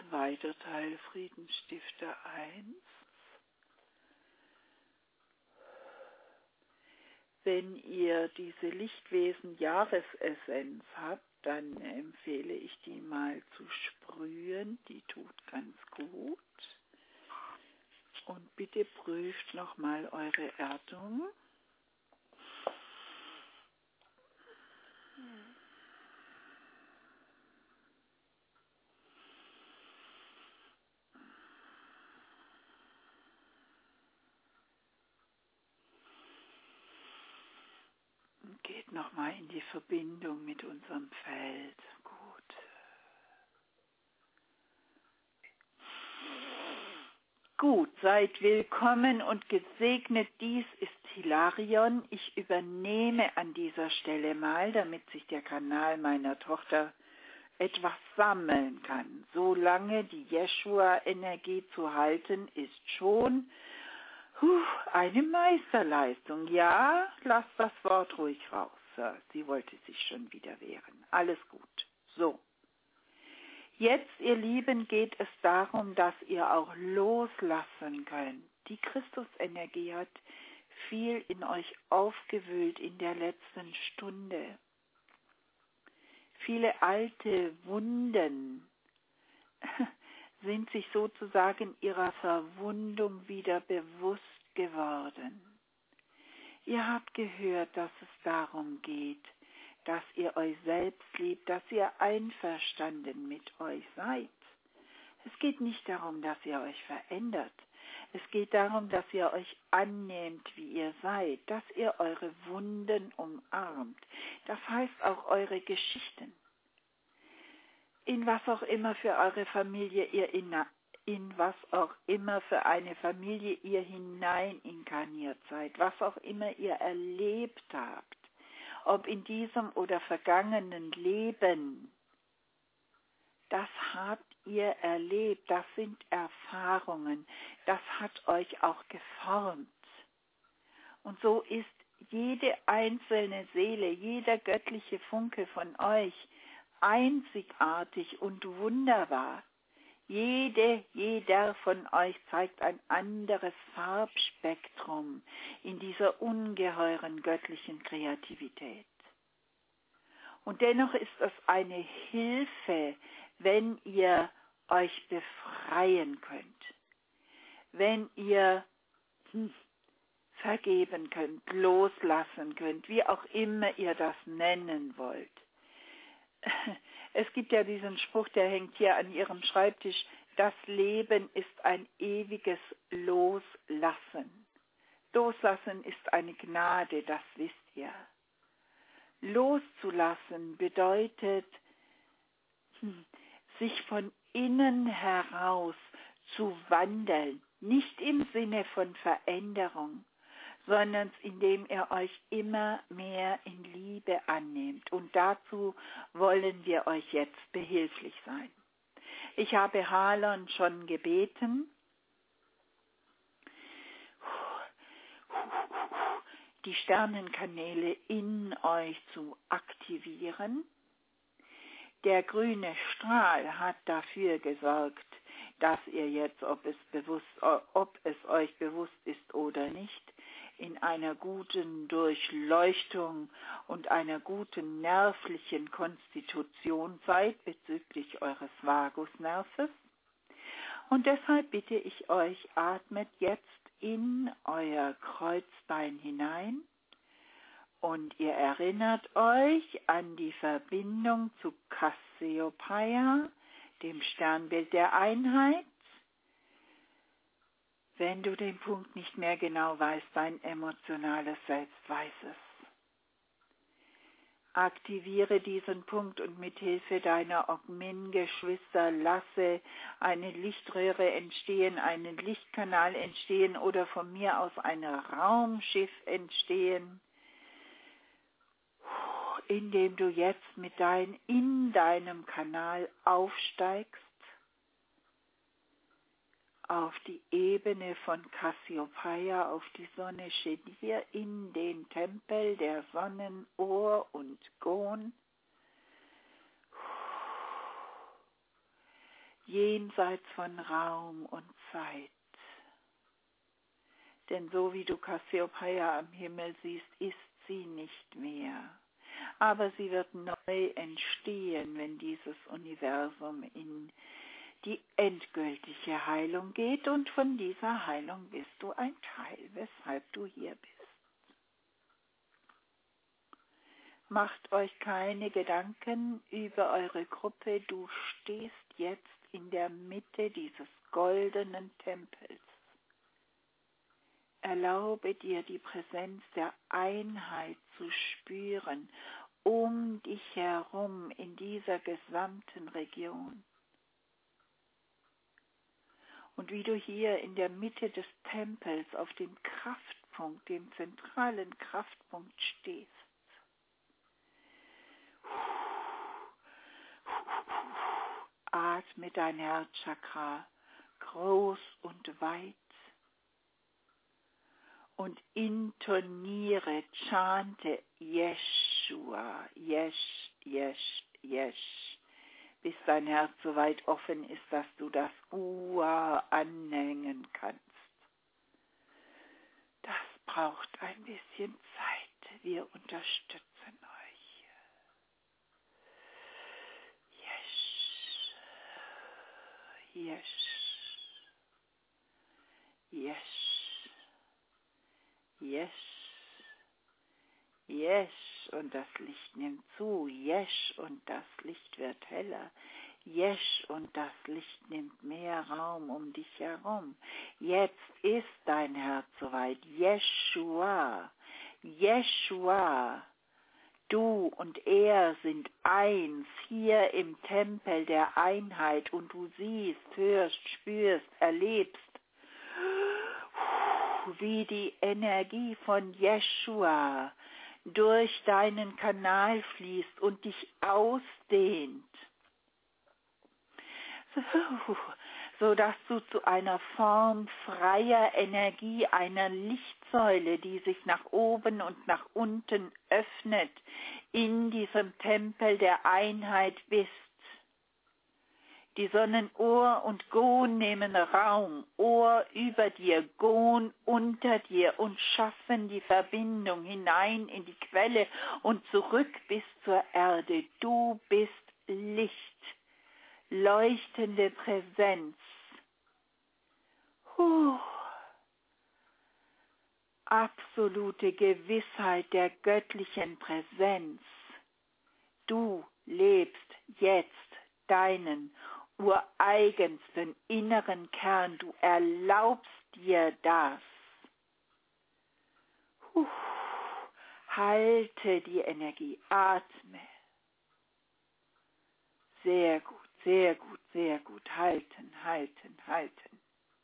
zweiter Teil Friedensstifter 1. Wenn ihr diese Lichtwesen-Jahresessenz habt, dann empfehle ich die mal zu sprühen. Die tut ganz gut. Und bitte prüft nochmal eure Erdung. Geht nochmal in die Verbindung mit unserem Feld. Gut. Gut, seid willkommen und gesegnet. Dies ist Hilarion. Ich übernehme an dieser Stelle mal, damit sich der Kanal meiner Tochter etwas sammeln kann. Solange die Jeschua-Energie zu halten, ist schon eine Meisterleistung. Ja, lasst das Wort ruhig raus, Sir. Sie wollte sich schon wieder wehren. Alles gut. So. Jetzt, ihr Lieben, geht es darum, dass ihr auch loslassen könnt. Die Christusenergie hat viel in euch aufgewühlt in der letzten Stunde. Viele alte Wunden sind sich sozusagen ihrer Verwundung wieder bewusst geworden. Ihr habt gehört, dass es darum geht, dass ihr euch selbst liebt, dass ihr einverstanden mit euch seid. Es geht nicht darum, dass ihr euch verändert. Es geht darum, dass ihr euch annehmt, wie ihr seid, dass ihr eure Wunden umarmt. Das heißt auch eure Geschichten. In was auch immer für eure Familie in was auch immer für eine Familie ihr hinein inkarniert seid, was auch immer ihr erlebt habt, ob in diesem oder vergangenen Leben, das habt ihr erlebt, das sind Erfahrungen, das hat euch auch geformt. Und so ist jede einzelne Seele, jeder göttliche Funke von euch einzigartig und wunderbar. Jeder von euch zeigt ein anderes Farbspektrum in dieser ungeheuren göttlichen Kreativität. Und dennoch ist es eine Hilfe, wenn ihr euch befreien könnt, wenn ihr vergeben könnt, loslassen könnt, wie auch immer ihr das nennen wollt. Es gibt ja diesen Spruch, der hängt hier an Ihrem Schreibtisch, das Leben ist ein ewiges Loslassen. Loslassen ist eine Gnade, das wisst ihr. Loszulassen bedeutet, sich von innen heraus zu wandeln, nicht im Sinne von Veränderung, sondern indem ihr euch immer mehr in Liebe annehmt. Und dazu wollen wir euch jetzt behilflich sein. Ich habe Halon schon gebeten, die Sternenkanäle in euch zu aktivieren. Der grüne Strahl hat dafür gesorgt, dass ihr jetzt, ob es euch bewusst ist oder nicht, in einer guten Durchleuchtung und einer guten nervlichen Konstitution seid bezüglich eures Vagusnerves. Und deshalb bitte ich euch, atmet jetzt in euer Kreuzbein hinein und ihr erinnert euch an die Verbindung zu Cassiopeia, dem Sternbild der Einheit. Wenn du den Punkt nicht mehr genau weißt, dein emotionales Selbst weiß es. Aktiviere diesen Punkt und mit Hilfe deiner Ogmin-Geschwister lasse eine Lichtröhre entstehen, einen Lichtkanal entstehen oder von mir aus ein Raumschiff entstehen, indem du jetzt in deinem Kanal aufsteigst auf die Ebene von Cassiopeia, auf die Sonne Shedir, in den Tempel der Sonnen Or und Gon. jenseits von Raum und Zeit. Denn so wie du Cassiopeia am Himmel siehst, ist sie nicht mehr. Aber sie wird neu entstehen, wenn dieses Universum in die endgültige Heilung geht. Und von dieser Heilung bist du ein Teil, weshalb du hier bist. Macht euch keine Gedanken über eure Gruppe. Du stehst jetzt in der Mitte dieses goldenen Tempels. Erlaube dir, die Präsenz der Einheit zu spüren, um dich herum in dieser gesamten Region. Und wie du hier in der Mitte des Tempels auf dem Kraftpunkt, dem zentralen Kraftpunkt stehst. Atme dein Herzchakra groß und weit und intoniere, chante Yeshua, Yesh, Yesh, Yesh, bis dein Herz so weit offen ist, dass du das Ua anhängen kannst. Das braucht ein bisschen Zeit. Wir unterstützen euch. Yesh, Yesh, Yesh. Yesh, Yesh, und das Licht nimmt zu. Yesh, und das Licht wird heller. Yesh, und das Licht nimmt mehr Raum um dich herum. Jetzt ist dein Herz soweit. Yeshua, Yeshua, du und er sind eins hier im Tempel der Einheit und du siehst, hörst, spürst, erlebst, wie die Energie von Yeshua durch deinen Kanal fließt und dich ausdehnt, so dass du zu einer Form freier Energie, einer Lichtsäule, die sich nach oben und nach unten öffnet, in diesem Tempel der Einheit bist. Die Sonnen Or und Gon nehmen Raum, Or über dir, Gon unter dir und schaffen die Verbindung hinein in die Quelle und zurück bis zur Erde. Du bist Licht, leuchtende Präsenz. Absolute Gewissheit der göttlichen Präsenz. Du lebst jetzt deinen ureigensten inneren Kern. Du erlaubst dir das. Halte die Energie, atme. Sehr gut, sehr gut, sehr gut. Halten, halten, halten.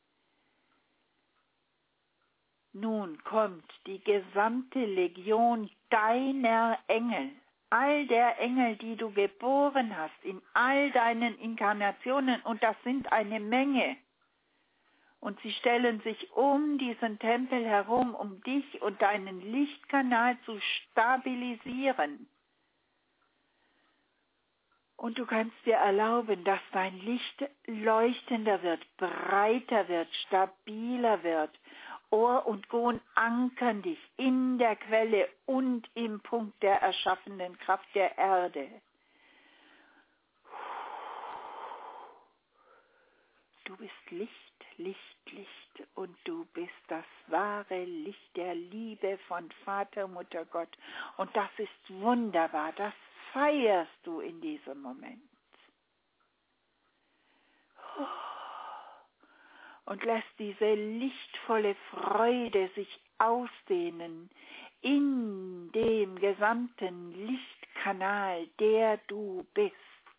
Nun kommt die gesamte Legion deiner Engel. All der Engel, die du geboren hast, in all deinen Inkarnationen, und das sind eine Menge. Und sie stellen sich um diesen Tempel herum, um dich und deinen Lichtkanal zu stabilisieren. Und du kannst dir erlauben, dass dein Licht leuchtender wird, breiter wird, stabiler wird. Or und Gon ankern dich in der Quelle und im Punkt der erschaffenden Kraft der Erde. Du bist Licht, Licht, Licht und du bist das wahre Licht der Liebe von Vater, Mutter, Gott. Und das ist wunderbar, das feierst du in diesem Moment. Und lässt diese lichtvolle Freude sich ausdehnen in dem gesamten Lichtkanal, der du bist.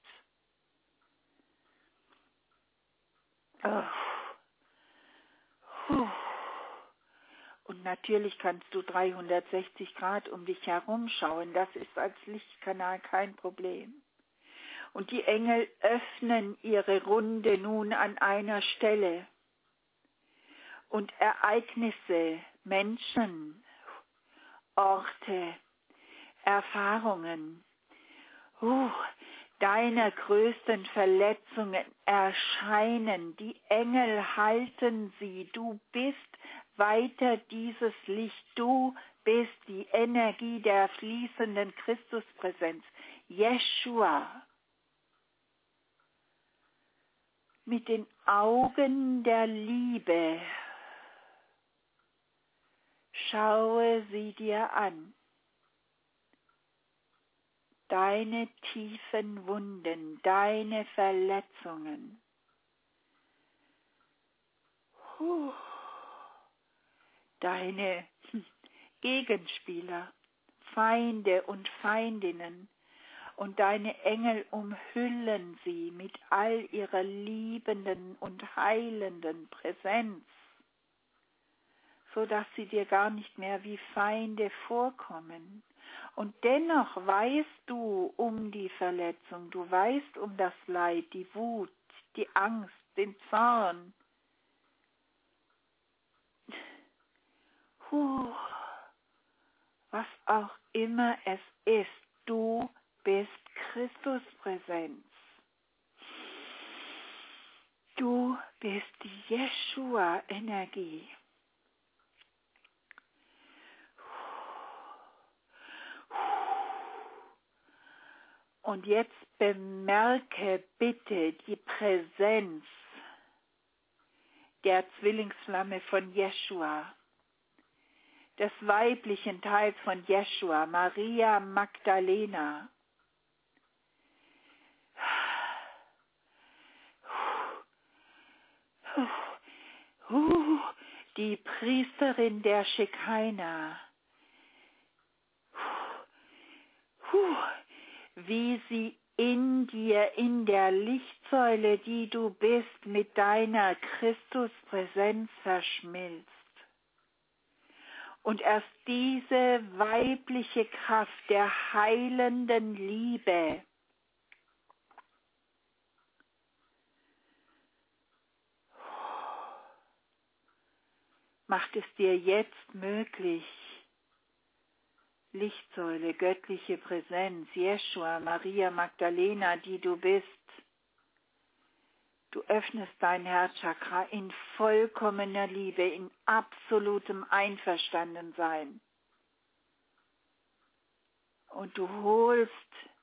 Und natürlich kannst du 360 Grad um dich herum schauen, das ist als Lichtkanal kein Problem. Und die Engel öffnen ihre Runde nun an einer Stelle. Und Ereignisse, Menschen, Orte, Erfahrungen deiner größten Verletzungen erscheinen. Die Engel halten sie. Du bist weiter dieses Licht. Du bist die Energie der fließenden Christuspräsenz. Jeschua. Mit den Augen der Liebe schaue sie dir an. Deine tiefen Wunden, deine Verletzungen. Deine Gegenspieler, Feinde und Feindinnen. Und deine Engel umhüllen sie mit all ihrer liebenden und heilenden Präsenz, so dass sie dir gar nicht mehr wie Feinde vorkommen. Und dennoch weißt du um die Verletzung, du weißt um das Leid, die Wut, die Angst, den Zorn. Was auch immer es ist, du bist Christuspräsenz. Du bist die Jeschua-Energie. Und jetzt bemerke bitte die Präsenz der Zwillingsflamme von Jeschua, des weiblichen Teils von Jeschua, Maria Magdalena. Die Priesterin der Schekina. Wie sie in dir, in der Lichtsäule, die du bist, mit deiner Christuspräsenz verschmilzt. Und erst diese weibliche Kraft der heilenden Liebe macht es dir jetzt möglich, Lichtsäule, göttliche Präsenz, Jeschua, Maria Magdalena, die du bist. Du öffnest dein Herzchakra in vollkommener Liebe, in absolutem Einverstandensein. Und du holst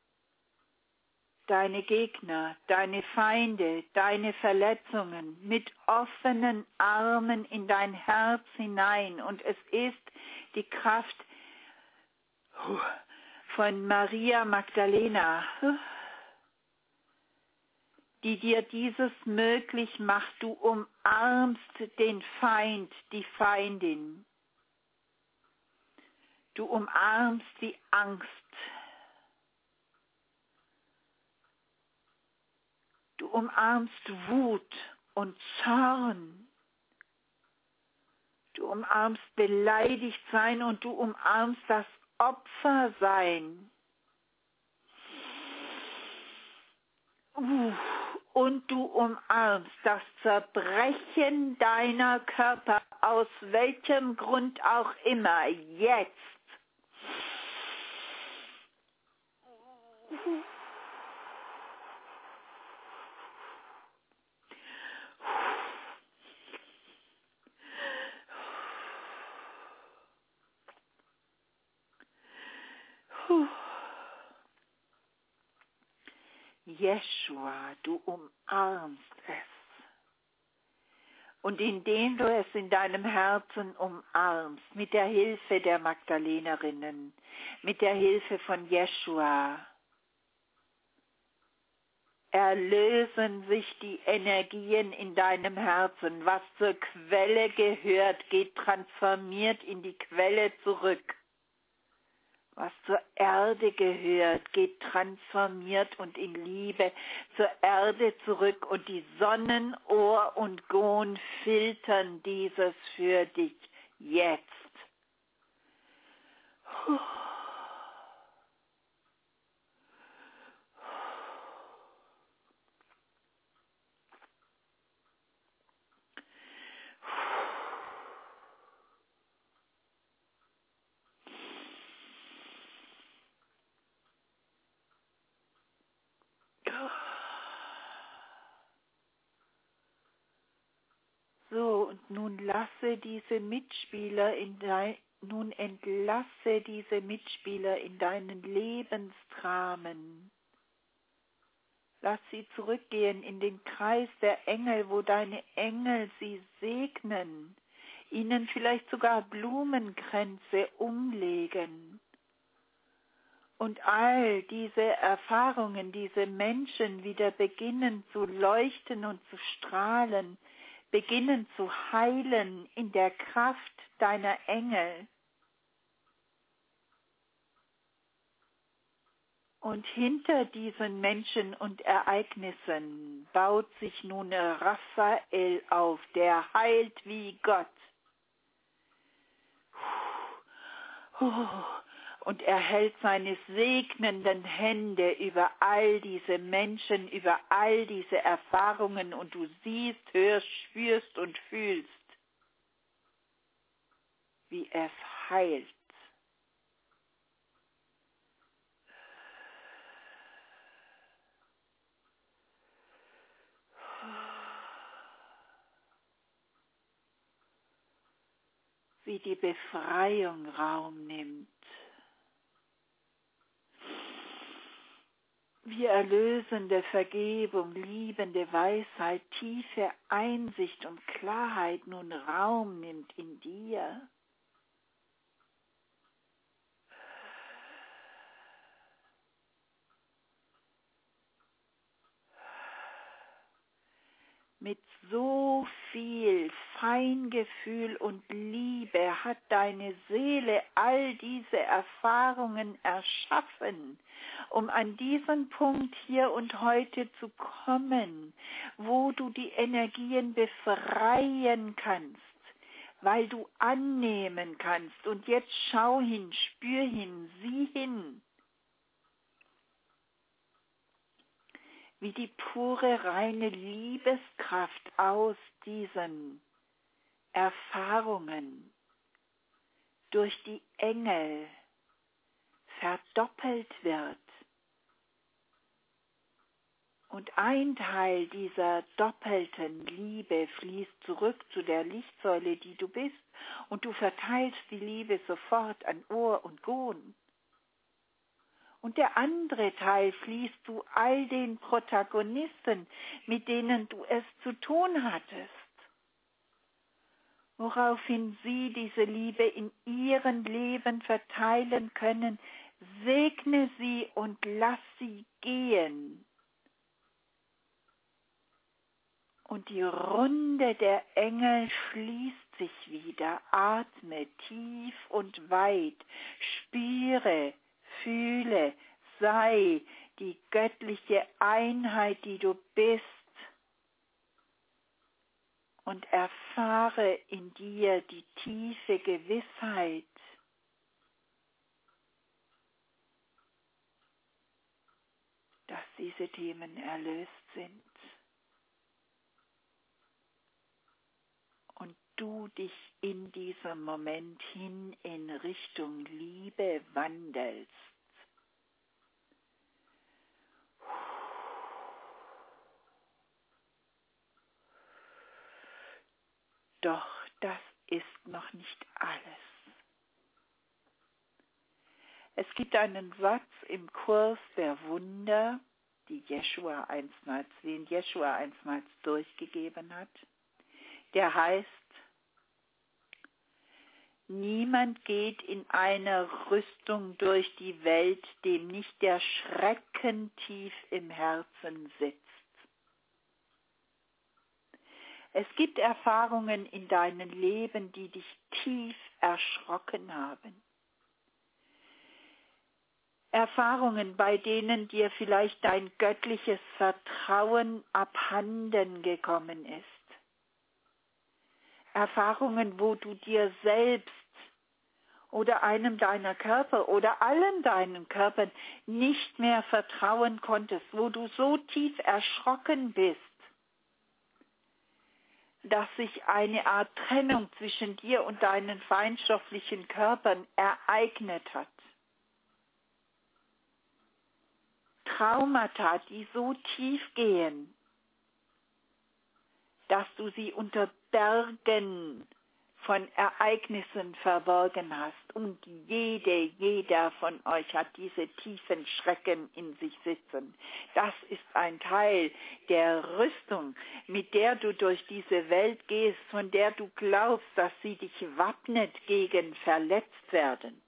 deine Gegner, deine Feinde, deine Verletzungen mit offenen Armen in dein Herz hinein. Und es ist die Kraft von Maria Magdalena, die dir dieses möglich macht. Du umarmst den Feind, die Feindin. Du umarmst die Angst. Du umarmst Wut und Zorn. Du umarmst beleidigt sein und du umarmst das Opfersein. Und du umarmst das Zerbrechen deiner Körper, aus welchem Grund auch immer, jetzt. Jeschua, du umarmst es. Und indem du es in deinem Herzen umarmst, mit der Hilfe der Magdalenerinnen, mit der Hilfe von Jeschua, erlösen sich die Energien in deinem Herzen. Was zur Quelle gehört, geht transformiert in die Quelle zurück. Was zur Erde gehört, geht transformiert und in Liebe zur Erde zurück. Und die Sonnen, Ohr und Gon filtern dieses für dich jetzt. So, und nun entlasse diese Mitspieler in deinen Lebensdramen. Lass sie zurückgehen in den Kreis der Engel, wo deine Engel sie segnen, ihnen vielleicht sogar Blumenkränze umlegen. Und all diese Erfahrungen, diese Menschen wieder beginnen zu leuchten und zu strahlen, beginnen zu heilen in der Kraft deiner Engel. Und hinter diesen Menschen und Ereignissen baut sich nun Raphael auf, der heilt wie Gott. Und er hält seine segnenden Hände über all diese Menschen, über all diese Erfahrungen und du siehst, hörst, spürst und fühlst, wie es heilt. Wie die Befreiung Raum nimmt. Wie erlösende Vergebung, liebende Weisheit, tiefe Einsicht und Klarheit nun Raum nimmt in dir. Mit so viel Feingefühl und Liebe hat deine Seele all diese Erfahrungen erschaffen, um an diesen Punkt hier und heute zu kommen, wo du die Energien befreien kannst, weil du annehmen kannst. Und jetzt schau hin, spür hin, sieh hin. Wie die pure, reine Liebeskraft aus diesen Erfahrungen durch die Engel verdoppelt wird. Und ein Teil dieser doppelten Liebe fließt zurück zu der Lichtsäule, die du bist, und du verteilst die Liebe sofort an Ohr und Gon. Und der andere Teil fließt zu all den Protagonisten, mit denen du es zu tun hattest. Woraufhin sie diese Liebe in ihren Leben verteilen können, segne sie und lass sie gehen. Und die Runde der Engel schließt sich wieder. Atme tief und weit, spüre, fühle, sei die göttliche Einheit, die du bist, und erfahre in dir die tiefe Gewissheit, dass diese Themen erlöst sind und du dich in diesem Moment hin in Richtung Liebe wandelst. Doch das ist noch nicht alles. Es gibt einen Satz im Kurs der Wunder, den Jeschua einstmals durchgegeben hat, der heißt: Niemand geht in einer Rüstung durch die Welt, dem nicht der Schrecken tief im Herzen sitzt. Es gibt Erfahrungen in deinem Leben, die dich tief erschrocken haben. Erfahrungen, bei denen dir vielleicht dein göttliches Vertrauen abhanden gekommen ist. Erfahrungen, wo du dir selbst oder einem deiner Körper oder allen deinen Körpern nicht mehr vertrauen konntest, wo du so tief erschrocken bist, dass sich eine Art Trennung zwischen dir und deinen feinstofflichen Körpern ereignet hat. Traumata, die so tief gehen, dass du sie unter Bergen von Ereignissen verborgen hast. Und jeder von euch hat diese tiefen Schrecken in sich sitzen. Das ist ein Teil der Rüstung, mit der du durch diese Welt gehst, von der du glaubst, dass sie dich wappnet gegen verletzt werden.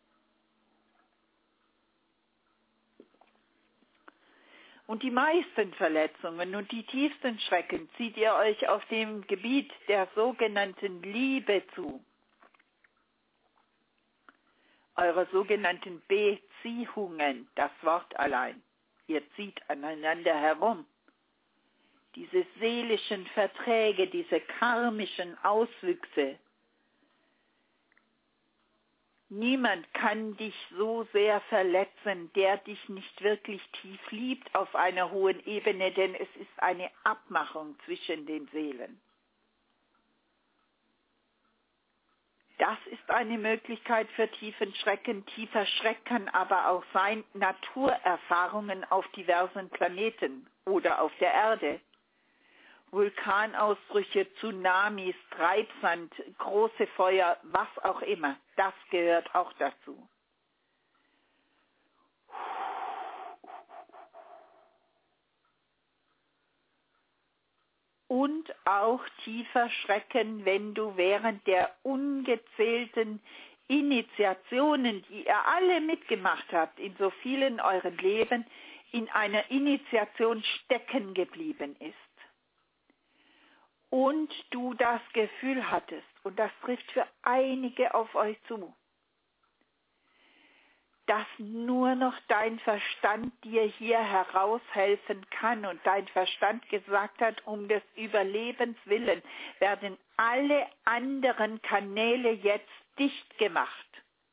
Und die meisten Verletzungen und die tiefsten Schrecken zieht ihr euch auf dem Gebiet der sogenannten Liebe zu. Eure sogenannten Beziehungen, das Wort allein. Ihr zieht aneinander herum. Diese seelischen Verträge, diese karmischen Auswüchse. Niemand kann dich so sehr verletzen, der dich nicht wirklich tief liebt auf einer hohen Ebene, denn es ist eine Abmachung zwischen den Seelen. Das ist eine Möglichkeit für tiefen Schrecken. Tiefer Schreck kann aber auch sein, Naturerfahrungen auf diversen Planeten oder auf der Erde. Vulkanausbrüche, Tsunamis, Treibsand, große Feuer, was auch immer, das gehört auch dazu. Und auch tiefer Schrecken, wenn du während der ungezählten Initiationen, die ihr alle mitgemacht habt, in so vielen euren Leben, in einer Initiation stecken geblieben ist. Und du das Gefühl hattest, und das trifft für einige auf euch zu, dass nur noch dein Verstand dir hier heraushelfen kann und dein Verstand gesagt hat, um des Überlebens willen werden alle anderen Kanäle jetzt dicht gemacht.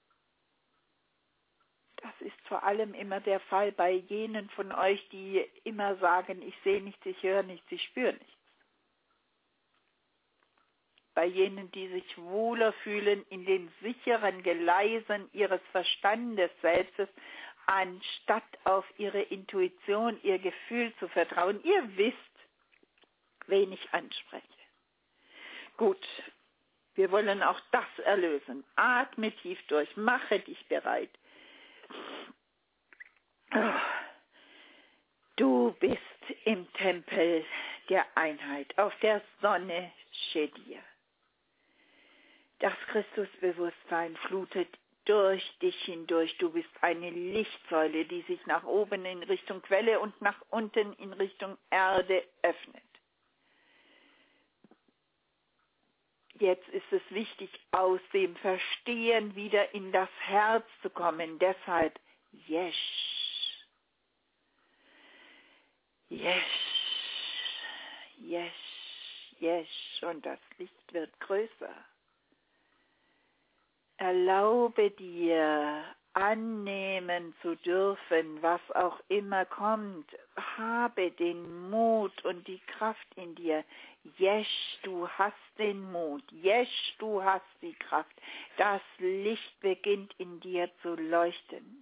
Das ist vor allem immer der Fall bei jenen von euch, die immer sagen, ich sehe nichts, ich höre nichts, ich spüre nichts. Bei jenen, die sich wohler fühlen in den sicheren Geleisen ihres Verstandes selbst, anstatt auf ihre Intuition, ihr Gefühl zu vertrauen. Ihr wisst, wen ich anspreche. Gut, wir wollen auch das erlösen. Atme tief durch, mache dich bereit. Du bist im Tempel der Einheit, auf der Sonne Shedir. Das Christusbewusstsein flutet durch dich hindurch. Du bist eine Lichtsäule, die sich nach oben in Richtung Quelle und nach unten in Richtung Erde öffnet. Jetzt ist es wichtig, aus dem Verstehen wieder in das Herz zu kommen. Deshalb Yesh. Yesh. Yesh. Yesh. Und das Licht wird größer. Erlaube dir, annehmen zu dürfen, was auch immer kommt. Habe den Mut und die Kraft in dir. Yesh, du hast den Mut. Yesh, du hast die Kraft. Das Licht beginnt in dir zu leuchten.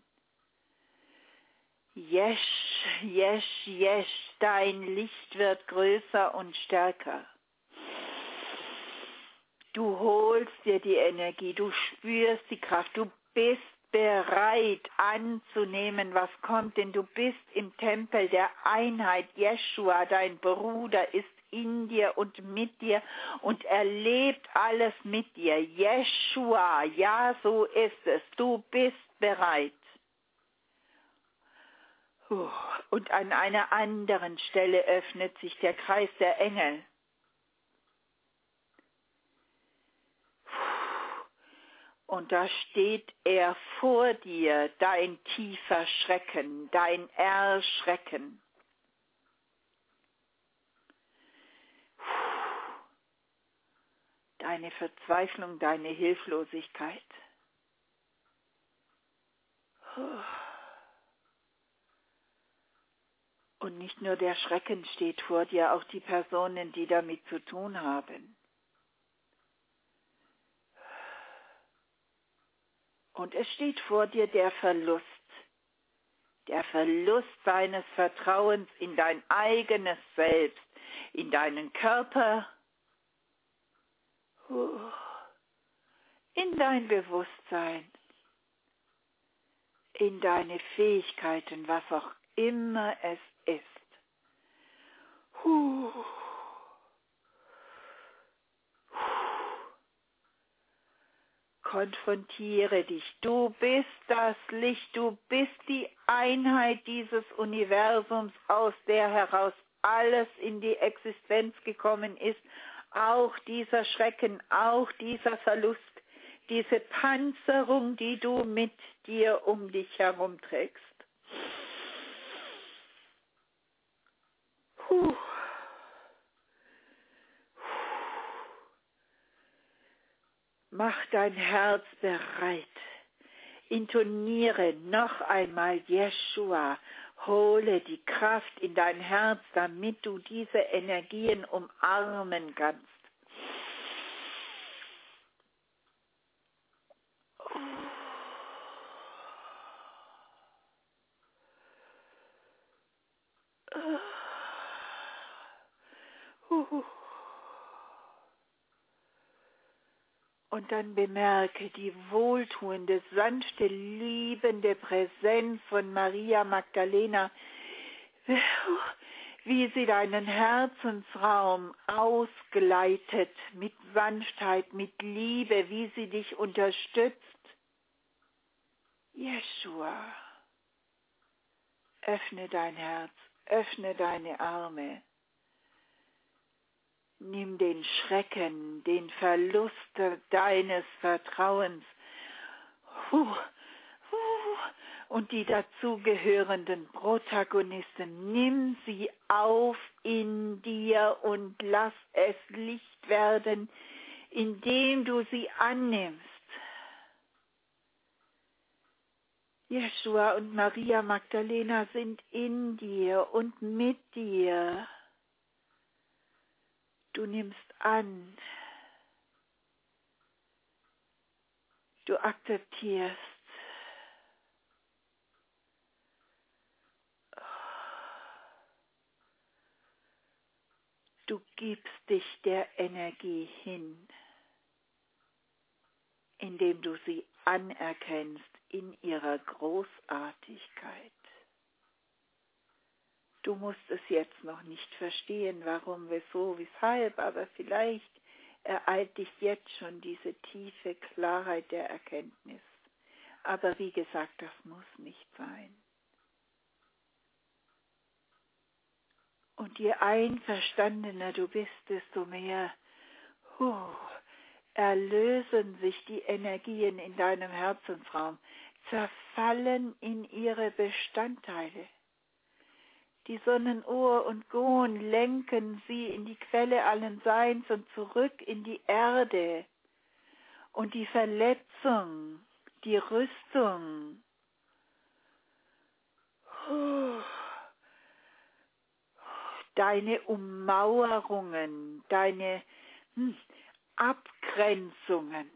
Yesh, Yesh, Yesh, dein Licht wird größer und stärker. Du holst dir die Energie, du spürst die Kraft, du bist bereit anzunehmen, was kommt, denn du bist im Tempel der Einheit. Jeschua, dein Bruder, ist in dir und mit dir und erlebt alles mit dir. Jeschua, ja, so ist es. Du bist bereit. Und an einer anderen Stelle öffnet sich der Kreis der Engel. Und da steht er vor dir, dein tiefer Schrecken, dein Erschrecken. Deine Verzweiflung, deine Hilflosigkeit. Und nicht nur der Schrecken steht vor dir, auch die Personen, die damit zu tun haben. Und es steht vor dir der Verlust deines Vertrauens in dein eigenes Selbst, in deinen Körper In dein Bewusstsein, in deine Fähigkeiten, was auch immer es ist. Konfrontiere dich. Du bist das Licht, du bist die Einheit dieses Universums, aus der heraus alles in die Existenz gekommen ist. Auch dieser Schrecken, auch dieser Verlust, diese Panzerung, die du mit dir um dich herumträgst. Mach dein Herz bereit. Intoniere noch einmal Jeschua. Hole die Kraft in dein Herz, damit du diese Energien umarmen kannst. Und dann bemerke die wohltuende, sanfte, liebende Präsenz von Maria Magdalena, wie sie deinen Herzensraum ausgleitet mit Sanftheit, mit Liebe, wie sie dich unterstützt. Jeschua, öffne dein Herz, öffne deine Arme. Nimm den Schrecken, den Verlust deines Vertrauens und die dazugehörenden Protagonisten. Nimm sie auf in dir und lass es Licht werden, indem du sie annimmst. Jeschua und Maria Magdalena sind in dir und mit dir. Du nimmst an, du akzeptierst. Du gibst dich der Energie hin, indem du sie anerkennst in ihrer Großartigkeit. Du musst es jetzt noch nicht verstehen, warum, wieso, weshalb, aber vielleicht ereilt dich jetzt schon diese tiefe Klarheit der Erkenntnis. Aber wie gesagt, das muss nicht sein. Und je einverstandener du bist, desto mehr erlösen sich die Energien in deinem Herzensraum, zerfallen in ihre Bestandteile. Die Sonnenuhr und Gon lenken sie in die Quelle allen Seins und zurück in die Erde. Und die Verletzung, die Rüstung, deine Ummauerungen, deine Abgrenzungen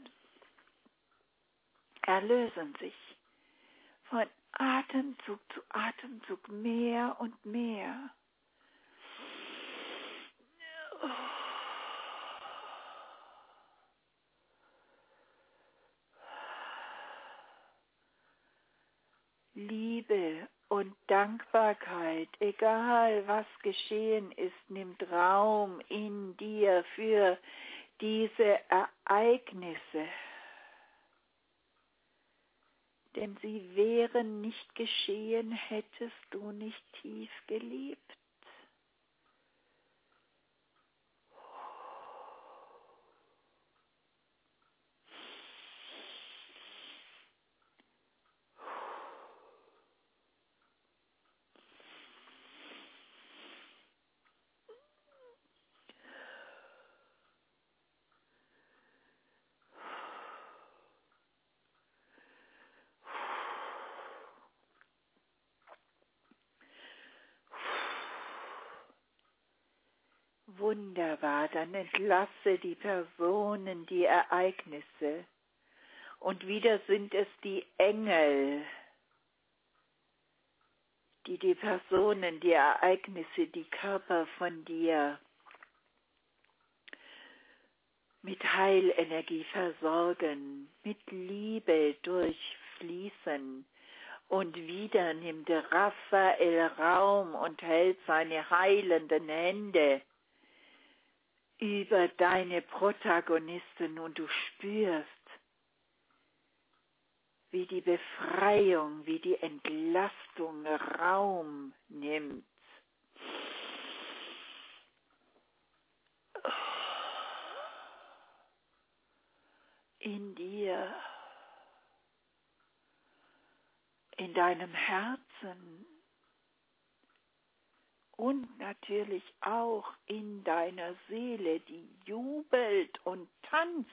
erlösen sich von Atemzug zu Atemzug mehr und mehr. Liebe und Dankbarkeit, egal was geschehen ist, nimmt Raum in dir für diese Ereignisse. Denn sie wären nicht geschehen, hättest du nicht tief geliebt. Wunderbar, dann entlasse die Personen, die Ereignisse. Und wieder sind es die Engel, die Personen, die Ereignisse, die Körper von dir mit Heilenergie versorgen, mit Liebe durchfließen. Und wieder nimmt Raphael Raum und hält seine heilenden Hände über deine Protagonisten und du spürst, wie die Befreiung, wie die Entlastung Raum nimmt. In dir, in deinem Herzen und natürlich auch in deiner Seele, die jubelt und tanzt.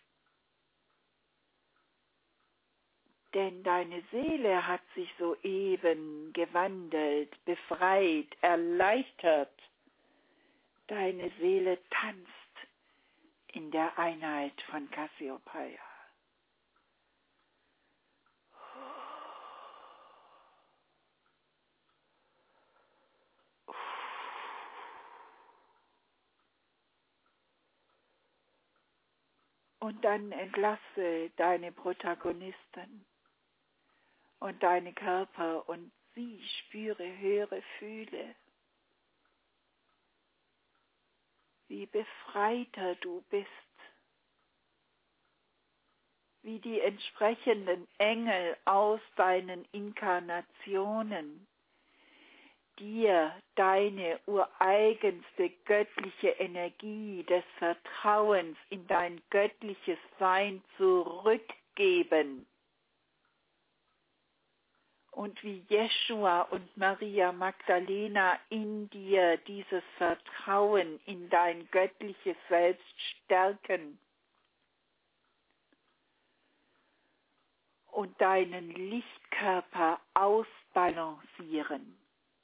Denn deine Seele hat sich soeben gewandelt, befreit, erleichtert. Deine Seele tanzt in der Einheit von Cassiopeia. Und dann entlasse deine Protagonisten und deine Körper und sieh, spüre, höre, fühle, wie befreiter du bist, wie die entsprechenden Engel aus deinen Inkarnationen dir deine ureigenste göttliche Energie des Vertrauens in dein göttliches Sein zurückgeben. Und wie Jeschua und Maria Magdalena in dir dieses Vertrauen in dein göttliches Selbst stärken und deinen Lichtkörper ausbalancieren.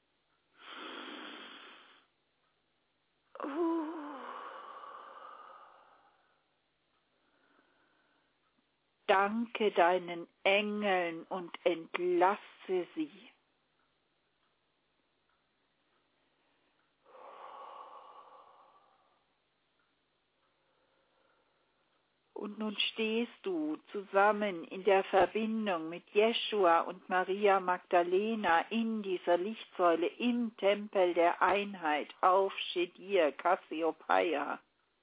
Danke deinen Engeln und entlasse sie. Und nun stehst du zusammen in der Verbindung mit Jeschua und Maria Magdalena in dieser Lichtsäule im Tempel der Einheit auf Shedir, Cassiopeia.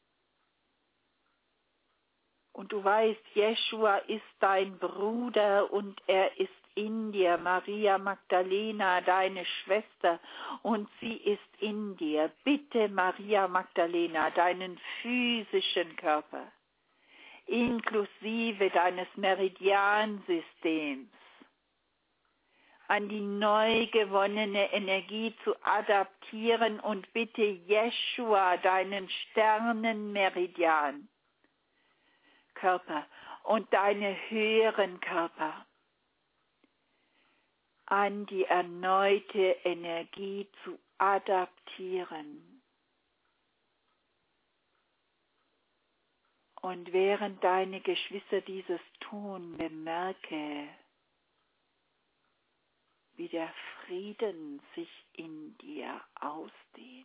Und du weißt, Jeschua ist dein Bruder und er ist in dir, Maria Magdalena, deine Schwester, und sie ist in dir. Bitte, Maria Magdalena, deinen physischen Körper, inklusive deines Meridiansystems, an die neu gewonnene Energie zu adaptieren und bitte Jeschua, deinen Sternenmeridian, Körper und deine höheren Körper an die erneute Energie zu adaptieren. Und während deine Geschwister dieses tun, bemerke, wie der Frieden sich in dir ausdehnt.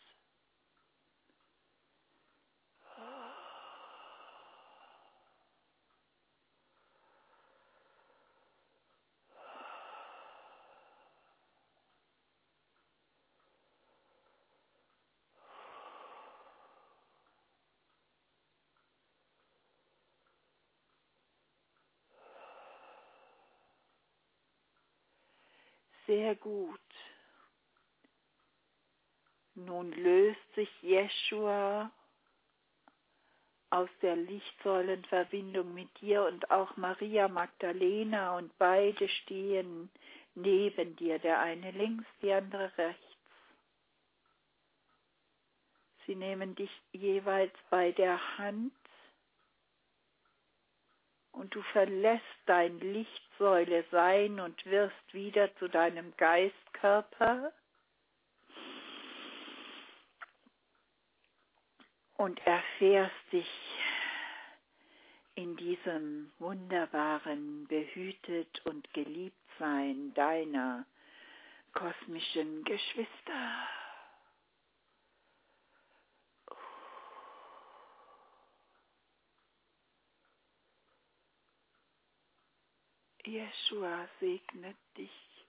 Sehr gut. Nun löst sich Jeschua aus der Lichtsäulenverbindung mit dir und auch Maria Magdalena und beide stehen neben dir, der eine links, die andere rechts. Sie nehmen dich jeweils bei der Hand und du verlässt dein Lichtsäule sein und wirst wieder zu deinem Geistkörper und erfährst dich in diesem wunderbaren, behütet und geliebt sein deiner kosmischen Geschwister. Jeschua segnet dich.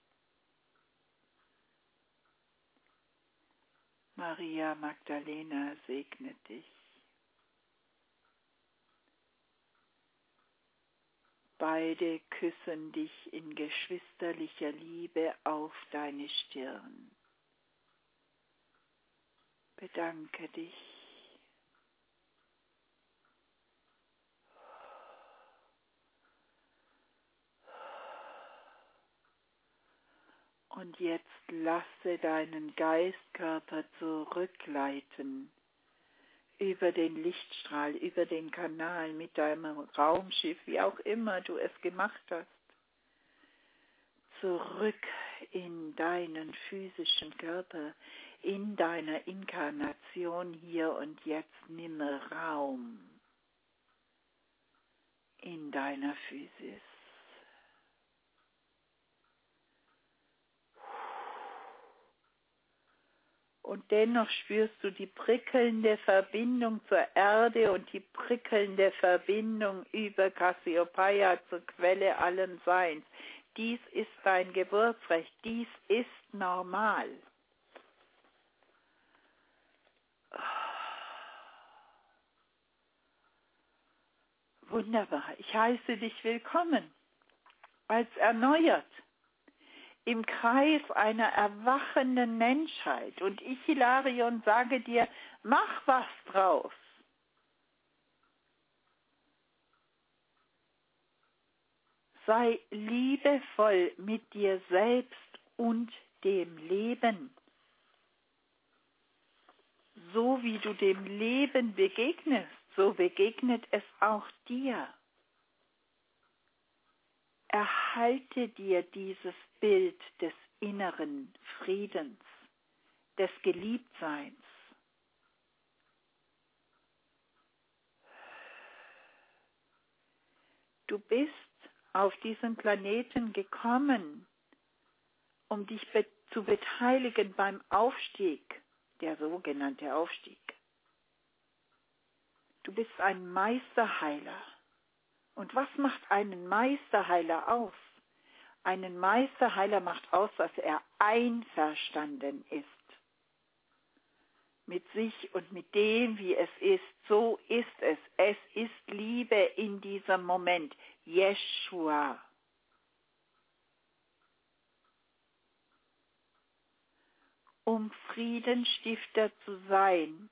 Maria Magdalena segnet dich. Beide küssen dich in geschwisterlicher Liebe auf deine Stirn. Bedanke dich. Und jetzt lasse deinen Geistkörper zurückleiten über den Lichtstrahl, über den Kanal mit deinem Raumschiff, wie auch immer du es gemacht hast, zurück in deinen physischen Körper, in deiner Inkarnation hier und jetzt. Nimm Raum in deiner Physis. Und dennoch spürst du die prickelnde Verbindung zur Erde und die prickelnde Verbindung über Cassiopeia zur Quelle allen Seins. Dies ist dein Geburtsrecht, dies ist normal. Wunderbar, ich heiße dich willkommen als erneuert im Kreis einer erwachenden Menschheit. Und ich, Hilarion, sage dir, mach was draus. Sei liebevoll mit dir selbst und dem Leben. So wie du dem Leben begegnest, so begegnet es auch dir. Erhalte dir dieses Bild des inneren Friedens, des Geliebtseins. Du bist auf diesen Planeten gekommen, um dich zu beteiligen beim Aufstieg, der sogenannte Aufstieg. Du bist ein Meisterheiler. Und was macht einen Meisterheiler aus? Einen Meisterheiler macht aus, dass er einverstanden ist. Mit sich und mit dem, wie es ist. So ist es. Es ist Liebe in diesem Moment. Jeschua. Um Friedensstifter zu sein,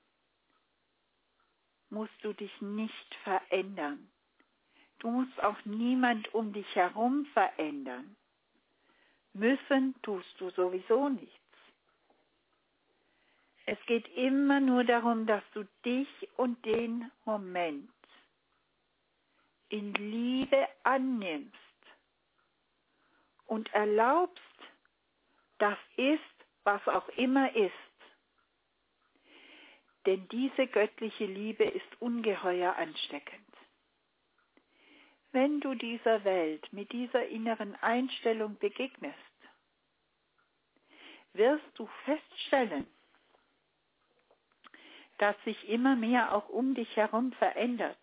musst du dich nicht verändern. Du musst auch niemand um dich herum verändern. Müssen tust du sowieso nichts. Es geht immer nur darum, dass du dich und den Moment in Liebe annimmst und erlaubst, das ist, was auch immer ist. Denn diese göttliche Liebe ist ungeheuer ansteckend. Wenn du dieser Welt mit dieser inneren Einstellung begegnest, wirst du feststellen, dass sich immer mehr auch um dich herum verändert.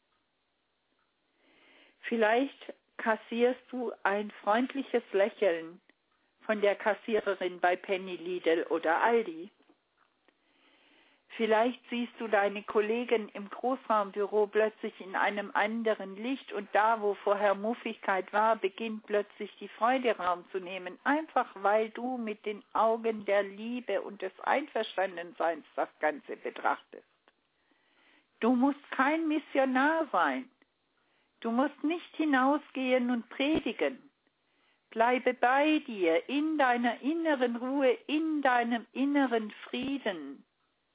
Vielleicht kassierst du ein freundliches Lächeln von der Kassiererin bei Penny, Lidl oder Aldi. Vielleicht siehst du deine Kollegen im Großraumbüro plötzlich in einem anderen Licht und da, wo vorher Muffigkeit war, beginnt plötzlich die Freude Raum zu nehmen, einfach weil du mit den Augen der Liebe und des Einverstandenseins das Ganze betrachtest. Du musst kein Missionar sein. Du musst nicht hinausgehen und predigen. Bleibe bei dir, in deiner inneren Ruhe, in deinem inneren Frieden.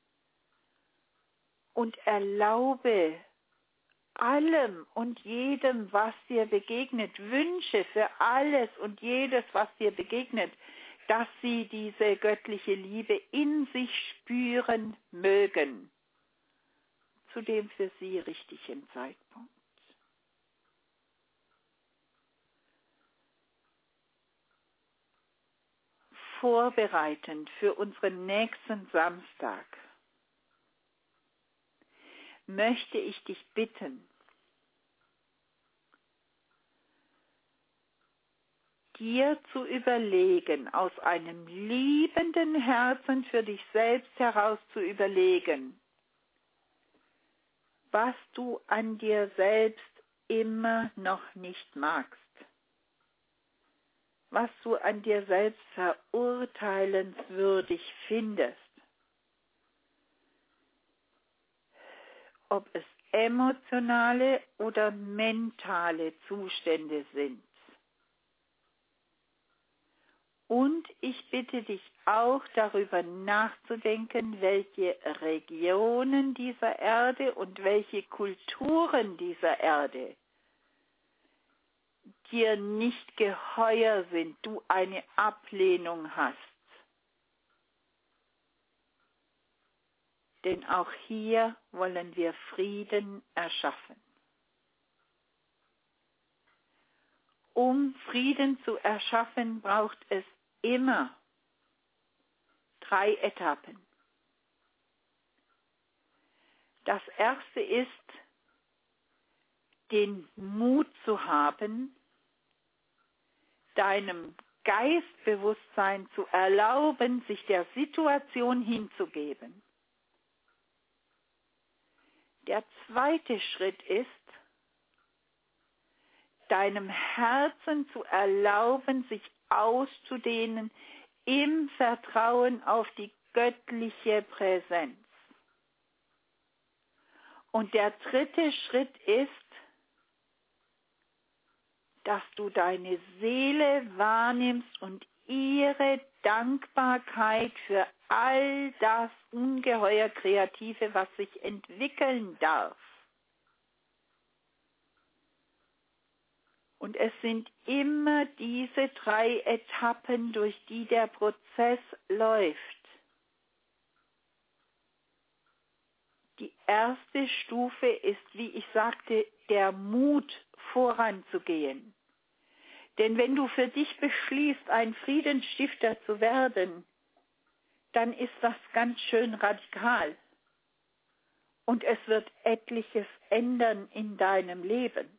Und erlaube allem und jedem, was dir begegnet, Wünsche für alles und jedes, was dir begegnet, dass sie diese göttliche Liebe in sich spüren mögen, zu dem für sie richtigen Zeitpunkt. Vorbereitend für unseren nächsten Samstag möchte ich dich bitten, dir zu überlegen, aus einem liebenden Herzen für dich selbst heraus zu überlegen, was du an dir selbst immer noch nicht magst, was du an dir selbst verurteilenswürdig findest, ob es emotionale oder mentale Zustände sind. Und ich bitte dich auch darüber nachzudenken, welche Regionen dieser Erde und welche Kulturen dieser Erde dir nicht geheuer sind, du eine Ablehnung hast. Denn auch hier wollen wir Frieden erschaffen. Um Frieden zu erschaffen, braucht es immer 3 Etappen. Das erste ist, den Mut zu haben, deinem Geistbewusstsein zu erlauben, sich der Situation hinzugeben. Der zweite Schritt ist, deinem Herzen zu erlauben, sich auszudehnen im Vertrauen auf die göttliche Präsenz. Und der dritte Schritt ist, dass du deine Seele wahrnimmst und ihre Dankbarkeit für all das ungeheuer Kreative, was sich entwickeln darf. Und es sind immer diese 3 Etappen, durch die der Prozess läuft. Die erste Stufe ist, wie ich sagte, der Mut, voranzugehen. Denn wenn du für dich beschließt, ein Friedensstifter zu werden, dann ist das ganz schön radikal. Und es wird etliches ändern in deinem Leben.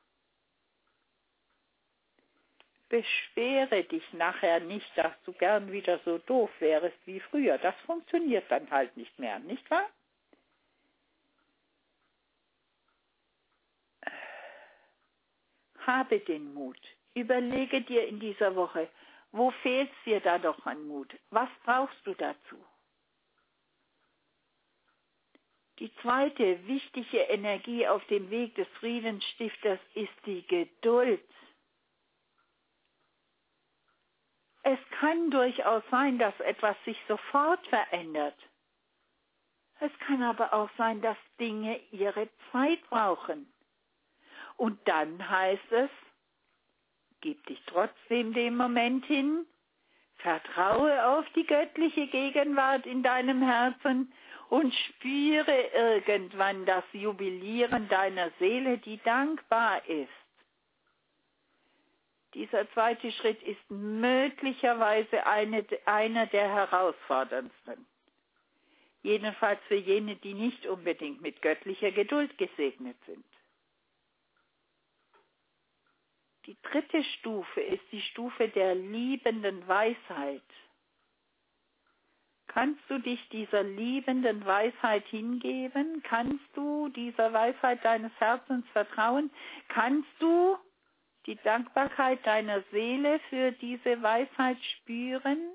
Beschwere dich nachher nicht, dass du gern wieder so doof wärst wie früher. Das funktioniert dann halt nicht mehr, nicht wahr? Habe den Mut. Überlege dir in dieser Woche, wo fehlt es dir da doch an Mut? Was brauchst du dazu? Die zweite wichtige Energie auf dem Weg des Friedensstifters ist die Geduld. Es kann durchaus sein, dass etwas sich sofort verändert. Es kann aber auch sein, dass Dinge ihre Zeit brauchen. Und dann heißt es, gib dich trotzdem dem Moment hin, vertraue auf die göttliche Gegenwart in deinem Herzen und spüre irgendwann das Jubilieren deiner Seele, die dankbar ist. Dieser zweite Schritt ist möglicherweise einer der herausforderndsten. Jedenfalls für jene, die nicht unbedingt mit göttlicher Geduld gesegnet sind. Die dritte Stufe ist die Stufe der liebenden Weisheit. Kannst du dich dieser liebenden Weisheit hingeben? Kannst du dieser Weisheit deines Herzens vertrauen? Kannst du die Dankbarkeit deiner Seele für diese Weisheit spüren?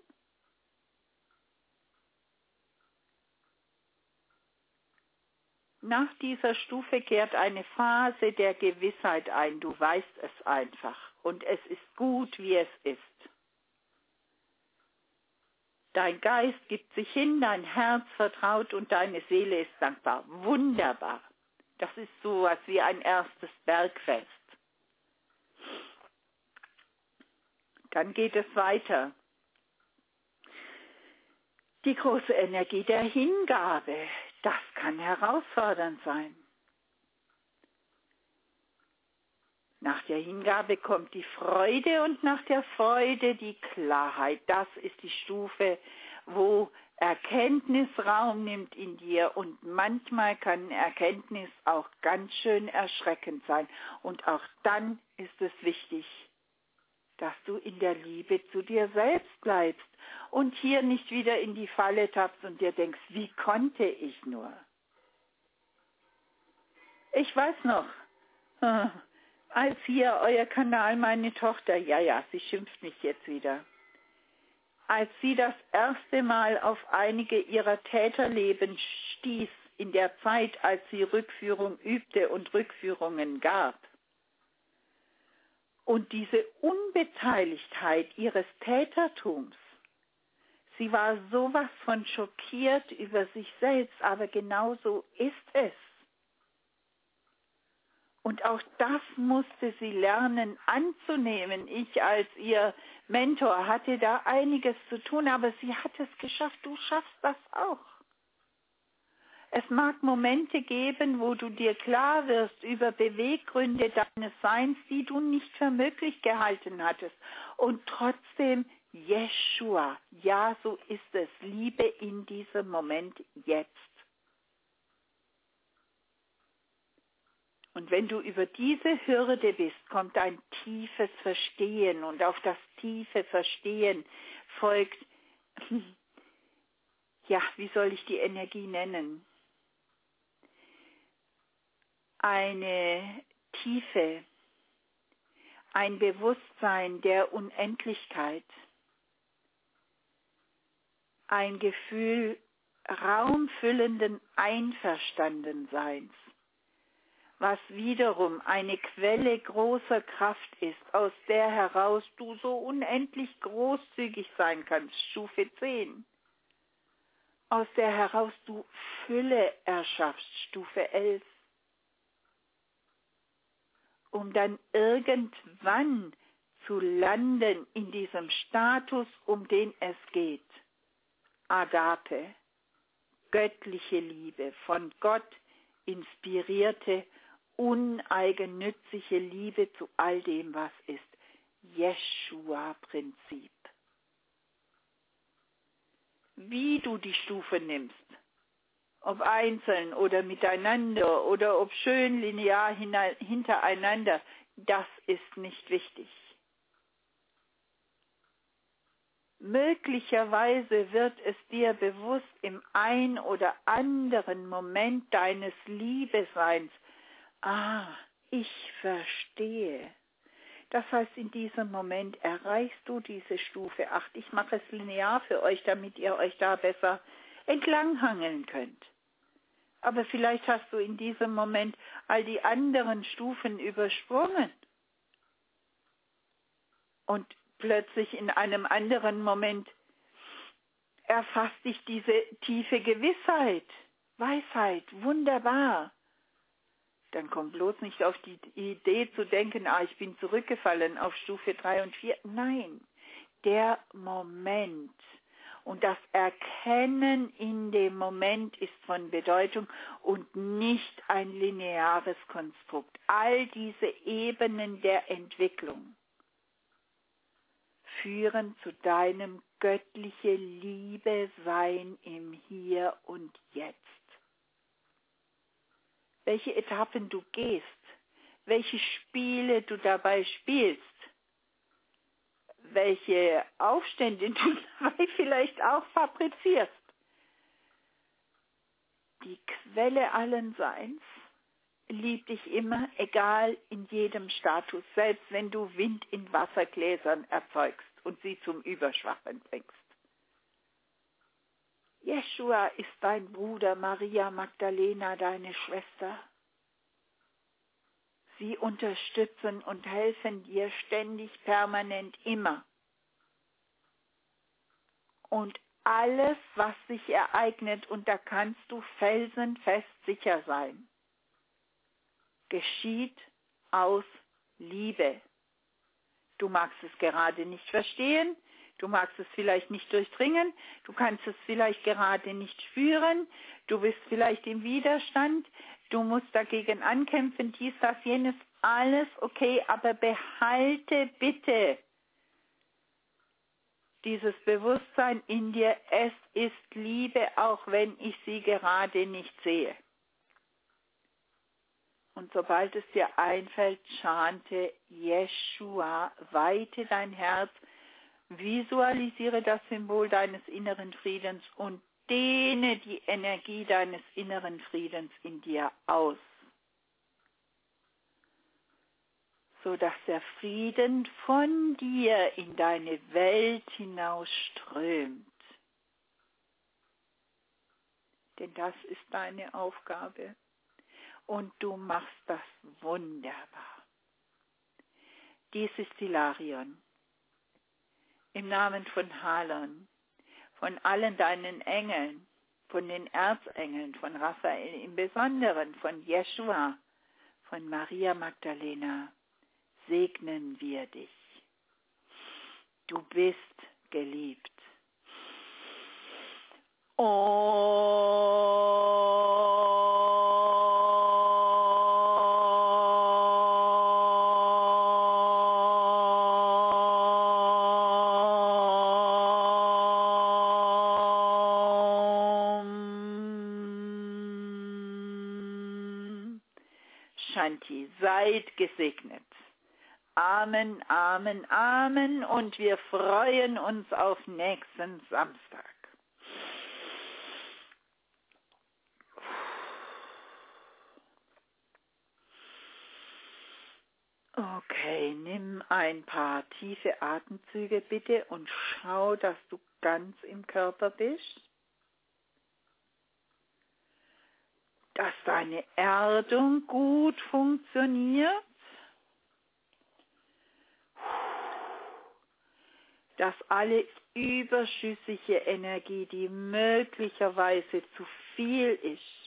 Nach dieser Stufe kehrt eine Phase der Gewissheit ein. Du weißt es einfach und es ist gut, wie es ist. Dein Geist gibt sich hin, dein Herz vertraut und deine Seele ist dankbar. Wunderbar. Das ist so was wie ein erstes Bergfest. Dann geht es weiter. Die große Energie der Hingabe, das kann herausfordernd sein. Nach der Hingabe kommt die Freude und nach der Freude die Klarheit. Das ist die Stufe, wo Erkenntnis Raum nimmt in dir und manchmal kann Erkenntnis auch ganz schön erschreckend sein. Und auch dann ist es wichtig, dass du in der Liebe zu dir selbst bleibst und hier nicht wieder in die Falle tappst und dir denkst, wie konnte ich nur? Ich weiß noch, als hier euer Kanal, meine Tochter, ja, sie schimpft mich jetzt wieder, als sie das erste Mal auf einige ihrer Täterleben stieß, in der Zeit, als sie Rückführung übte und Rückführungen gab, und diese Unbeteiligtheit ihres Tätertums, sie war sowas von schockiert über sich selbst, aber genau so ist es. Und auch das musste sie lernen anzunehmen. Ich als ihr Mentor hatte da einiges zu tun, aber sie hat es geschafft. Du schaffst das auch. Es mag Momente geben, wo du dir klar wirst über Beweggründe deines Seins, die du nicht für möglich gehalten hattest. Und trotzdem, Jeschua, ja, so ist es. Liebe in diesem Moment jetzt. Und wenn du über diese Hürde bist, kommt ein tiefes Verstehen. Und auf das tiefe Verstehen folgt, ja, wie soll ich die Energie nennen? Eine Tiefe, ein Bewusstsein der Unendlichkeit, ein Gefühl raumfüllenden Einverstandenseins, was wiederum eine Quelle großer Kraft ist, aus der heraus du so unendlich großzügig sein kannst, Stufe 10, aus der heraus du Fülle erschaffst, Stufe 11, um dann irgendwann zu landen in diesem Status, um den es geht. Agape, göttliche Liebe, von Gott inspirierte, uneigennützige Liebe zu all dem, was ist. Jeschua-Prinzip. Wie du die Stufe nimmst, ob einzeln oder miteinander oder ob schön linear hintereinander, das ist nicht wichtig. Möglicherweise wird es dir bewusst im ein oder anderen Moment deines Liebeseins, ich verstehe. Das heißt, in diesem Moment erreichst du diese Stufe 8. Ich mache es linear für euch, damit ihr euch da besser entlanghangeln könnt. Aber vielleicht hast du in diesem Moment all die anderen Stufen übersprungen. Und plötzlich in einem anderen Moment erfasst dich diese tiefe Gewissheit, Weisheit, wunderbar. Dann komm bloß nicht auf die Idee zu denken, ich bin zurückgefallen auf Stufe 3 und 4. Nein, der Moment. Und das Erkennen in dem Moment ist von Bedeutung und nicht ein lineares Konstrukt. All diese Ebenen der Entwicklung führen zu deinem göttliche Liebe sein im Hier und Jetzt. Welche Etappen du gehst, welche Spiele du dabei spielst, welche Aufstände du dabei vielleicht auch fabrizierst. Die Quelle allen Seins liebt dich immer, egal in jedem Status, selbst wenn du Wind in Wassergläsern erzeugst und sie zum Überschwappen bringst. Jeschua ist dein Bruder, Maria Magdalena deine Schwester. Sie unterstützen und helfen dir ständig, permanent, immer. Und alles, was sich ereignet, und da kannst du felsenfest sicher sein, geschieht aus Liebe. Du magst es gerade nicht verstehen, du magst es vielleicht nicht durchdringen, du kannst es vielleicht gerade nicht spüren, du bist vielleicht im Widerstand, du musst dagegen ankämpfen, dies, das, jenes, alles okay, aber behalte bitte dieses Bewusstsein in dir, es ist Liebe, auch wenn ich sie gerade nicht sehe. Und sobald es dir einfällt, chante Jeshua, weite dein Herz, visualisiere das Symbol deines inneren Friedens und dehne die Energie deines inneren Friedens in dir aus, sodass der Frieden von dir in deine Welt hinausströmt. Denn das ist deine Aufgabe. Und du machst das wunderbar. Dies ist Hilarion. Im Namen von Halon, von allen deinen Engeln, von den Erzengeln, von Raphael im Besonderen, von Jeshua, von Maria Magdalena, segnen wir dich. Du bist geliebt. Shanti, seid gesegnet. Amen, Amen, Amen. Und wir freuen uns auf nächsten Samstag. Okay, nimm ein paar tiefe Atemzüge bitte und schau, dass du ganz im Körper bist. Dass deine Erdung gut funktioniert. Dass alle überschüssige Energie, die möglicherweise zu viel ist,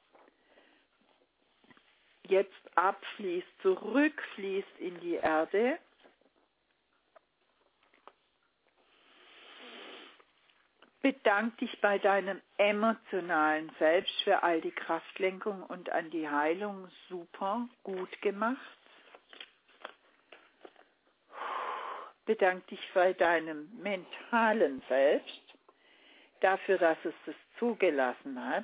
jetzt abfließt, zurückfließt in die Erde. Bedank dich bei deinem emotionalen Selbst für all die Kraftlenkung und an die Heilung. Super, gut gemacht. Bedank dich bei deinem mentalen Selbst dafür, dass es das zugelassen hat.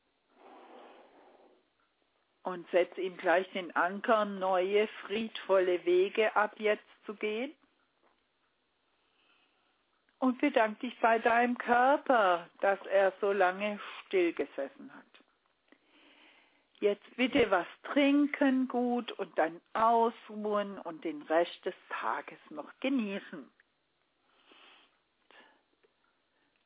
Und setz ihm gleich den Anker, neue, friedvolle Wege ab jetzt zu gehen. Und bedank dich bei deinem Körper, dass er so lange stillgesessen hat. Jetzt bitte was trinken gut und dann ausruhen und den Rest des Tages noch genießen.